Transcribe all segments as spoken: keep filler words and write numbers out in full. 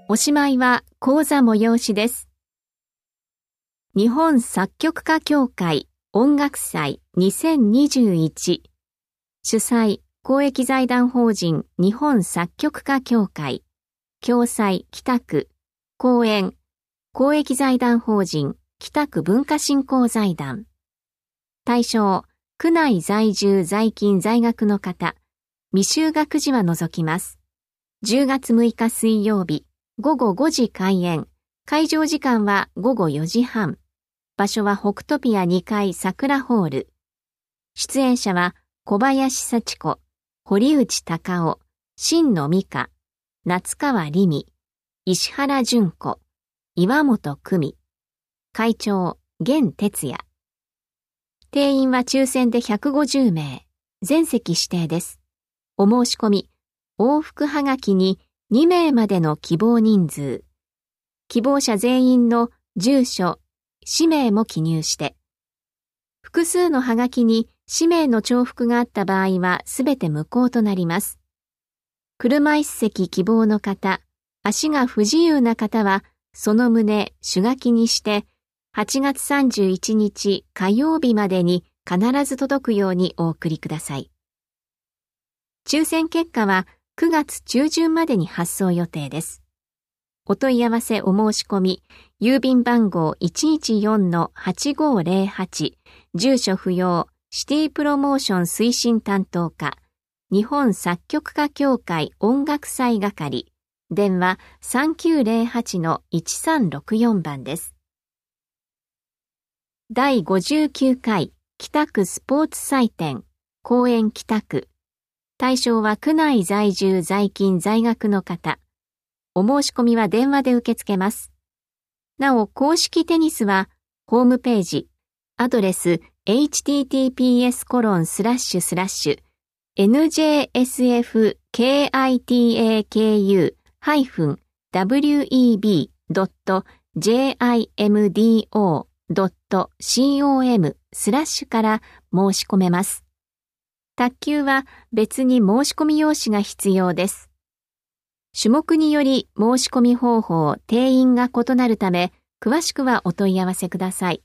おしまいは講座催しです。日本作曲家協会音楽祭にせんにじゅういち主催公益財団法人日本作曲家協会共催北区講演公益財団法人北区文化振興財団対象区内在住在勤在学の方未就学児は除きます。じゅうがつむいか水曜日ごごごじ開演。会場時間はごごよじはん。場所は北トピアにかい桜ホール。出演者は小林幸子、堀内隆夫、新野美香、夏川りみ、石原淳子、岩本久美。会長、源哲也。定員は抽選でひゃくごじゅうめい。全席指定です。お申し込み、往復はがきににめいまでの希望人数。希望者全員の住所、氏名も記入して。複数のはがきに氏名の重複があった場合はすべて無効となります。車椅子席希望の方、足が不自由な方は、その旨、手書きにして、はちがつさんじゅういちにち火曜日までに必ず届くようにお送りください。抽選結果はくがつちゅうじゅんまでに発送予定です。お問い合わせお申し込み、郵便番号 いちいちよんのはちごーぜろはち、住所不要、シティプロモーション推進担当課、日本作曲家協会音楽祭係、電話 さんきゅうぜろはちのいちさんろくよん 番です。だいごじゅうきゅうかい北区スポーツ祭典、公園北区。対象は区内在住在勤在学の方。お申し込みは電話で受け付けます。なお、公式テニスは、ホームページ、アドレス エイチティーティーピーエスコロンスラッシュスラッシュエヌジェーエスエフケーアイティーエーケーユーハイフンダブリューイービードットジェーアイエムディーオードットコムスラッシュから申し込めます。卓球は別に申し込み用紙が必要です。種目により申し込み方法、定員が異なるため、詳しくはお問い合わせください。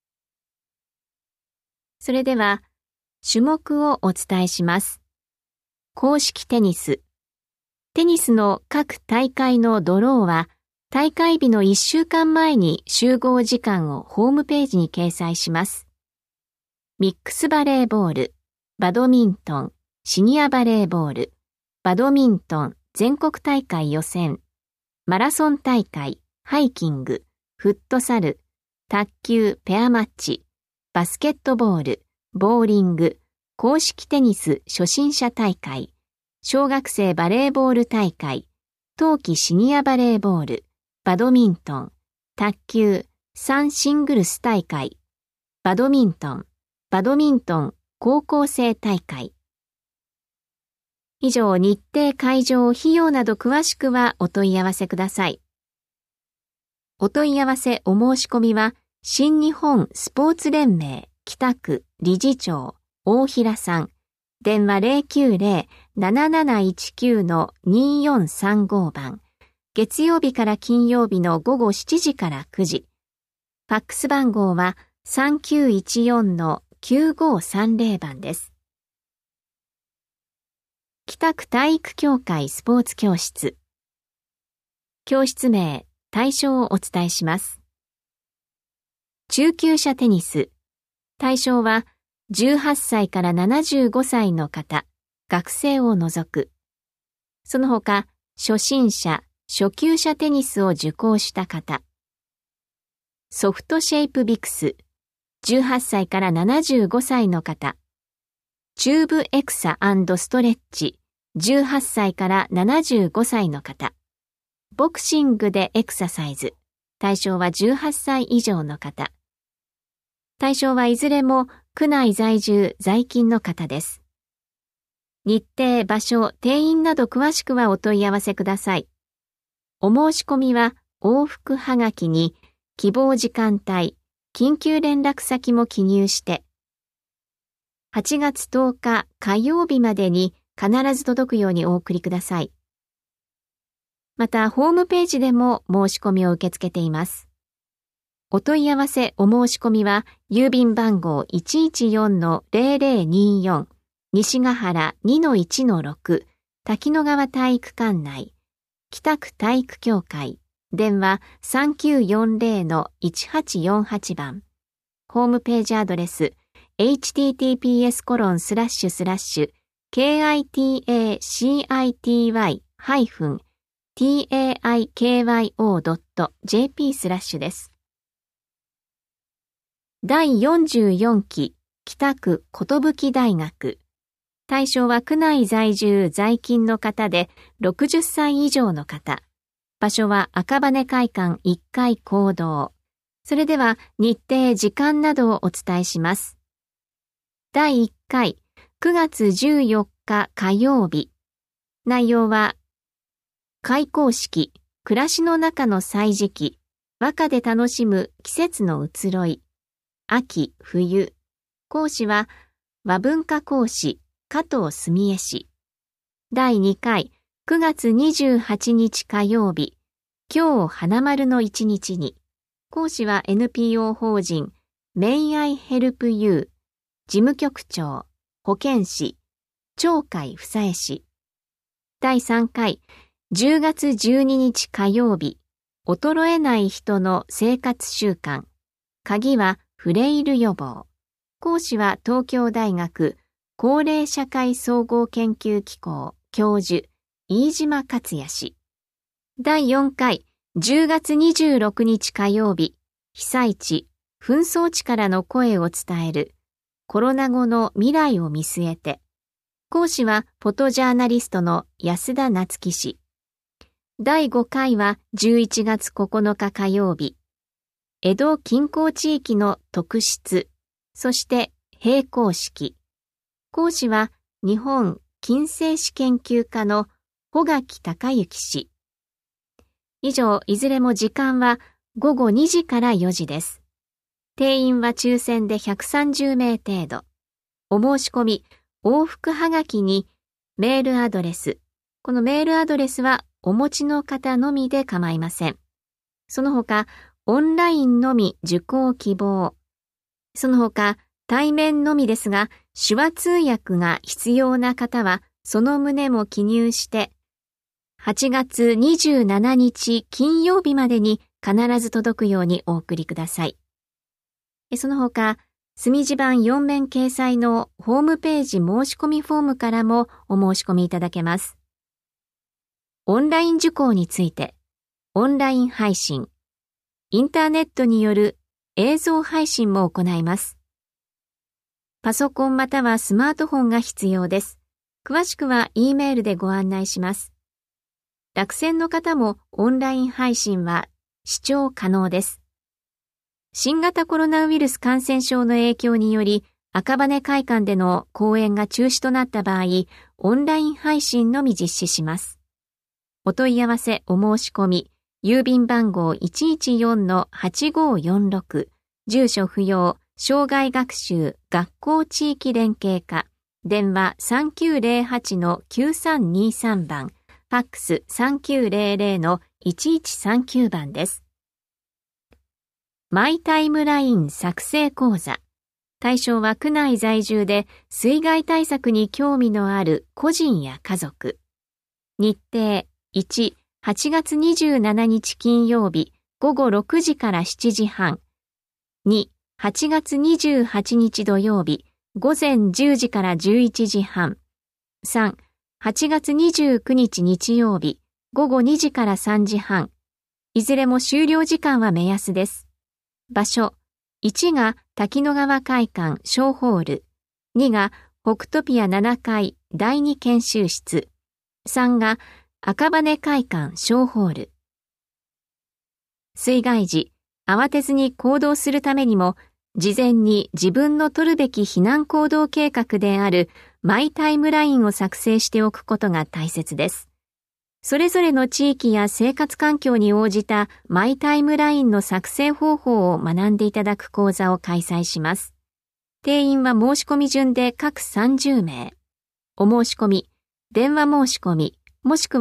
それでは、種目をお伝えします。公式テニス。テニスの各大会のドローは、大会日のいっしゅうかんまえに集合時間をホームページに掲載します。ミックスバレーボール、バドミントン、シニアバレーボール、バドミントン全国大会予選、マラソン大会、ハイキング、フットサル、卓球ペアマッチ、バスケットボール、ボーリング、公式テニス初心者大会、小学生バレーボール大会、冬季シニアバレーボール、バドミントン、卓球、さんシングルス大会、バドミントン、バドミントン、高校生大会。以上、日程、会場、費用など詳しくはお問い合わせください。お問い合わせお申し込みは、新日本スポーツ連盟北区理事長大平さん、電話 ゼロきゅうゼロ なななないちきゅうのによんさんご 番、月曜日から金曜日のごごしちじからくじ。ファックス番号はさんきゅういちよんのきゅうごさんぜろ 番です。北区体育協会スポーツ教室。教室名、対象をお伝えします。中級者テニス。対象はじゅうはっさいからななじゅうごさいの方、学生を除く。その他、初心者、初級者テニスを受講した方。ソフトシェイプビクス。じゅうはっさいからななじゅうごさいの方。チューブエクサ&ストレッチ。じゅうはっさいからななじゅうごさいの方。ボクシングでエクササイズ。対象はじゅうはっさい以上の方。対象はいずれも区内在住在勤の方です。日程、場所、定員など詳しくはお問い合わせください。お申し込みは往復はがきに希望時間帯、緊急連絡先も記入して、はちがつとおか火曜日までに必ず届くようにお送りください。 また、ホームページでも申し込みを受け付けています。お問い合わせお申し込みは、郵便番号 いちいちよんのゼロゼロによん 西ヶ原 にのいちのろく 滝野川体育館内、北区体育協会、電話 さんきゅうよんゼロのいちはちよんはち 番、ホームページアドレス エイチティーティーピーエスコロンスラッシュスラッシュケーアイティーエーシーアイティーワイハイフンティーエーアイケーワイオードットジェーピー スラッシュです。だいよんじゅうよんき北区寿大学。対象は区内在住在勤の方でろくじゅっさい以上の方。場所は赤羽会館いっかい講堂。それでは日程時間などをお伝えします。だいいっかいくがつじゅうよっか火曜日。内容は開講式、暮らしの中の歳時記、和歌で楽しむ季節の移ろい、秋、冬。講師は和文化講師、加藤澄江氏。だいにかいくがつにじゅうはちにち火曜日、今日花丸の一日に。講師は エヌピーオー 法人 May I Help You 事務局長、保健師、鳥海房江氏。だいさんかいじゅうがつじゅうににち火曜日、衰えない人の生活習慣。鍵はフレイル予防。講師は東京大学高齢社会総合研究機構教授、飯島克也氏。だいよんかいじゅうがつにじゅうろくにち火曜日、被災地、紛争地からの声を伝える。コロナ後の未来を見据えて。講師はフォトジャーナリストの安田夏樹氏。だいごかいはじゅういちがつここのか火曜日。江戸近郊地域の特質、そして閉講式。講師は日本近世史研究家の穂垣隆之氏。以上、いずれも時間はごごにじからよじです。定員は抽選でひゃくさんじゅうめい程度。お申し込み、往復はがきにメールアドレス。このメールアドレスはお持ちの方のみで構いません。その他、オンラインのみ受講希望。その他、対面のみですが、手話通訳が必要な方は、その旨も記入して、はちがつにじゅうしちにち金曜日までに必ず届くようにお送りください。その他、墨字版よんめん掲載のホームページ申し込みフォームからもお申し込みいただけます。オンライン受講について、オンライン配信、インターネットによる映像配信も行います。パソコンまたはスマートフォンが必要です。詳しくは E メールでご案内します。落選の方もオンライン配信は視聴可能です。新型コロナウイルス感染症の影響により赤羽会館での講演が中止となった場合、オンライン配信のみ実施します。お問い合わせお申し込み、郵便番号 いちいちよんのはちごよんろく、住所不要、障害学習学校地域連携課、電話 さんきゅうゼロはちのきゅうさんにさん 番、ファックス さんきゅうゼロゼロのいちいちさんきゅう 番です。マイタイムライン作成講座。対象は区内在住で水害対策に興味のある個人や家族。日程いち、はちがつにじゅうしちにち金曜日ごごろくじからしちじはん。に、はちがつにじゅうはちにち土曜日ごぜんじゅうじからじゅういちじはん。さん、はちがつにじゅうくにち日曜日ごごにじからさんじはん。いずれも終了時間は目安です。場所、いちが滝野川会館小ホール、にが北トピアななかいだいに研修室、さんが赤羽会館小ホール。水害時、慌てずに行動するためにも、事前に自分の取るべき避難行動計画であるマイタイムラインを作成しておくことが大切です。それぞれの地域や生活環境に応じたマイタイムラインの作成方法を学んでいただく講座を開催します。定員は申し込み順で各さんじゅうめい。お申し込み、電話申し込み、もしくは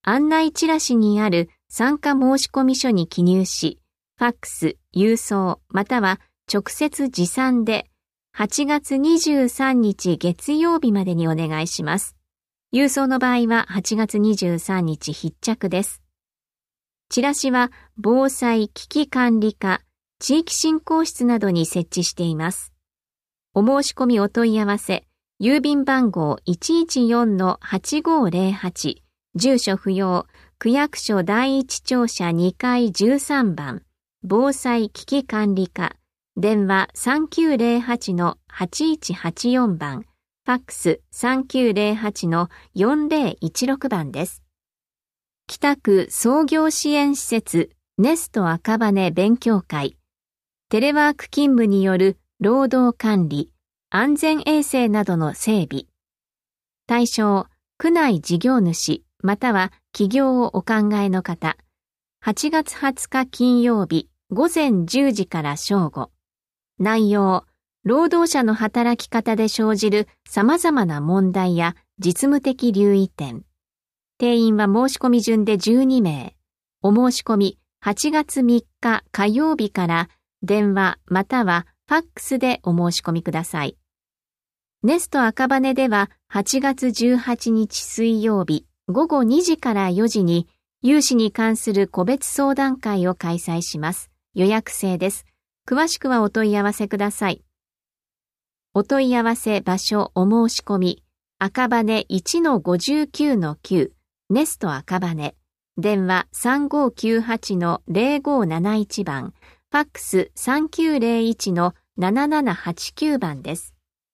案内チラシにある参加申込書に記入し、ファックス、郵送、または直接持参ではちがつにじゅうさんにち月曜日までにお願いします。郵送の場合ははちがつにじゅうさんにち必着です。チラシは防災危機管理課、地域振興室などに設置しています。お申し込みお問い合わせ、郵便番号 いちいちよんのはちごーぜろはち、住所不要、区役所第一庁舎にかいじゅうさんばん、防災危機管理課、電話 さんきゅうぜろはちのはちいちはちよん 番、ファックス さんきゅうぜろはちのよんぜろいちろく 番です。北区創業支援施設ネスト赤羽勉強会、テレワーク勤務による労働管理、安全衛生などの整備。対象、区内事業主、または起業をお考えの方。はちがつはつか金曜日、ごぜんじゅうじから正午。内容、労働者の働き方で生じる様々な問題や実務的留意点。定員は申し込み順でじゅうにめい。お申し込みはちがつみっか火曜日から電話またはファックスでお申し込みください。ネスト赤羽でははちがつじゅうはちにち水曜日ごごにじからよじに融資に関する個別相談会を開催します。予約制です。詳しくはお問い合わせください。お問い合わせ場所お申し込み赤羽 いちのごじゅうきゅうのきゅうネスト赤羽電話 さんごーきゅうはちのぜろごーなないち 番ファックス さんきゅうぜろいちのななななはちきゅう 番です。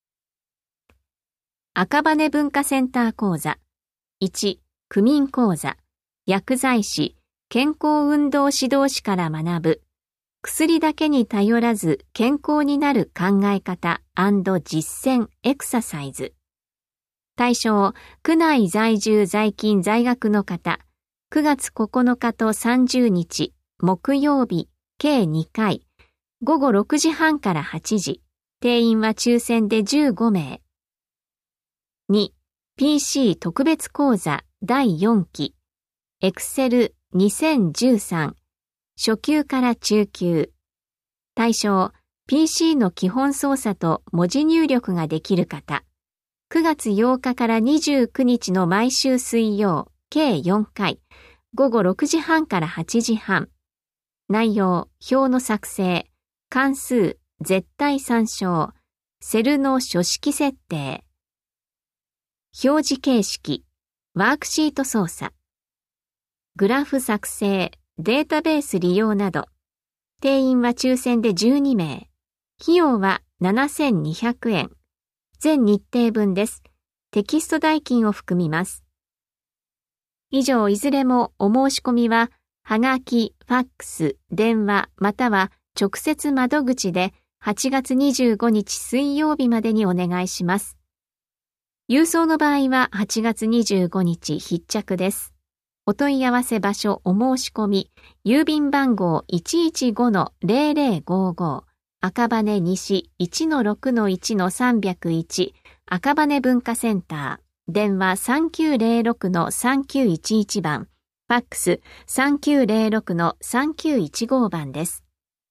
赤羽文化センター講座いち区民講座薬剤師健康運動指導士から学ぶ薬だけに頼らず健康になる考え方&実践エクササイズ。対象、区内在住在勤在学の方、くがつここのかとさんじゅうにち、木曜日、計にかい、ごごろくじはんからはちじ、定員は抽選でじゅうごめい。に、ピーシー 特別講座だいよんき、エクセルにせんじゅうさん、初級から中級。対象、ピーシー の基本操作と文字入力ができる方。くがつようかからにじゅうくにちの毎週水曜、計よんかい、ごごろくじはんからはちじはん。内容、表の作成、関数、絶対参照、セルの書式設定。表示形式、ワークシート操作。グラフ作成、データベース利用など。定員は抽選でじゅうにめい。費用はななせんにひゃくえん。全日程分です。テキスト代金を含みます。以上いずれもお申し込みは、はがき、ファックス、電話、または直接窓口ではちがつにじゅうごにち水曜日までにお願いします。郵送の場合ははちがつにじゅうごにち必着です。お問い合わせ場所お申し込み、郵便番号 いちいちごのぜろぜろごご、赤羽西 いちのろくのいちのさんびゃくいち、赤羽文化センター、電話 さんきゅうぜろろくのさんきゅういちいち 番、ファックス さんきゅうぜろろくのさんきゅういちご 番です。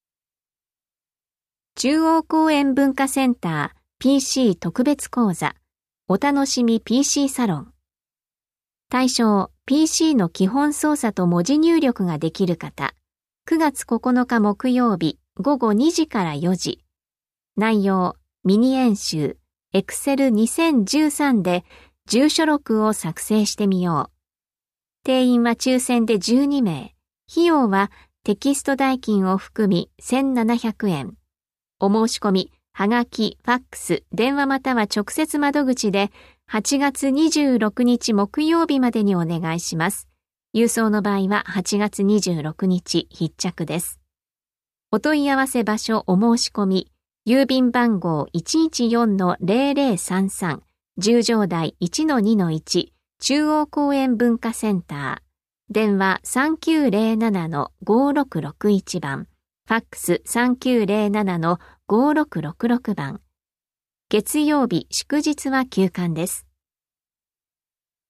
中央公園文化センター ピーシー 特別講座、お楽しみ ピーシー サロン。対象、ピーシー の基本操作と文字入力ができる方。くがつここのか木曜日、ごごにじからよじ。内容、ミニ演習、エクセルにせんじゅうさん で住所録を作成してみよう。定員は抽選でじゅうにめい。費用はテキスト代金を含みせんななひゃくえん。お申し込み、はがき、ファックス、電話または直接窓口ではちがつにじゅうろくにち木曜日までにお願いします。郵送の場合ははちがつにじゅうろくにち必着です。お問い合わせ場所お申し込み、郵便番号 いちいちよんのぜろぜろさんさん、十条台 いちのにのいち、中央公園文化センター、電話 さんきゅうぜろななのごろくろくいち 番、ファックス さんきゅうぜろななのごろくろくろく 番。月曜日、祝日は休館です。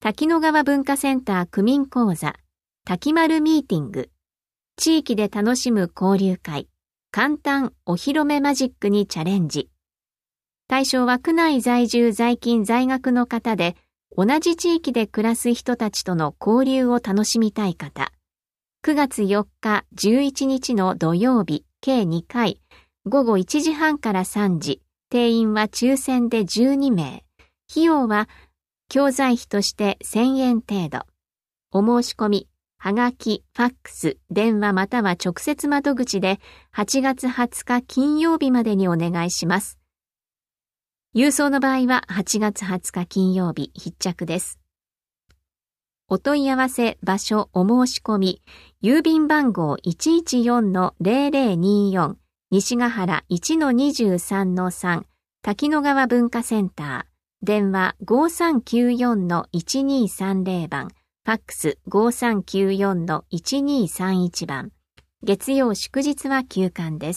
滝野川文化センター区民講座、滝丸ミーティング、地域で楽しむ交流会、簡単お披露目マジックにチャレンジ。対象は区内在住在勤在学の方で、同じ地域で暮らす人たちとの交流を楽しみたい方。くがつよっか、じゅういちにちの土曜日、計にかい、ごごいちじはんからさんじ、定員は抽選でじゅうにめい。費用は教材費としてせんえん程度。お申し込み、はがき、ファックス、電話または直接窓口ではちがつはつか金曜日までにお願いします。郵送の場合ははちがつはつか金曜日必着です。お問い合わせ、場所、お申し込み、郵便番号 いちいちよんのゼロゼロによん、西ヶ原 いちのにじゅうさんのさん、滝野川文化センター、電話 ごさんきゅうよんのいちにさんゼロ 番、ファックス ごさんきゅうよんのいちにさんいち 番、月曜祝日は休館です。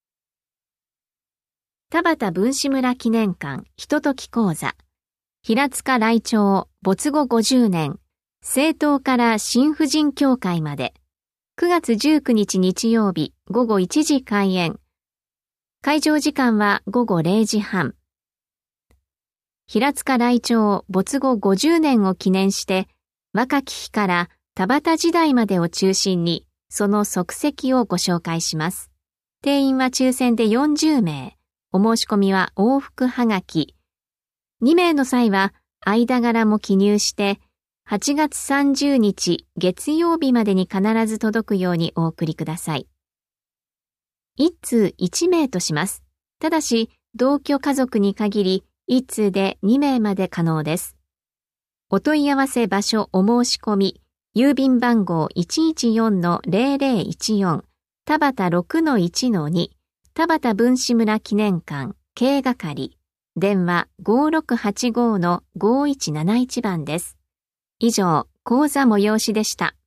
田畑文士村記念館ひととき講座、平塚来町没後ごじゅうねん、政党から新婦人協会まで、くがつじゅうくにち日曜日ごごいちじ開演。会場時間はごごれいじはん。平塚来町没後ごじゅうねんを記念して、若き日から田畑時代までを中心に、その足跡をご紹介します。定員は抽選でよんじゅうめい。お申し込みは往復はがき。にめいの際は、間柄も記入して、はちがつさんじゅうにち月曜日までに必ず届くようにお送りください。一通いちめいとします。ただし、同居家族に限り、一通でにめいまで可能です。お問い合わせ場所お申し込み、郵便番号 いちいちよんのゼロゼロいちよん、田畑 ろくのいちのに、田畑文士村記念館経係、電話 ごろくはちごのごいちなないち 番です。以上、講座催しでした。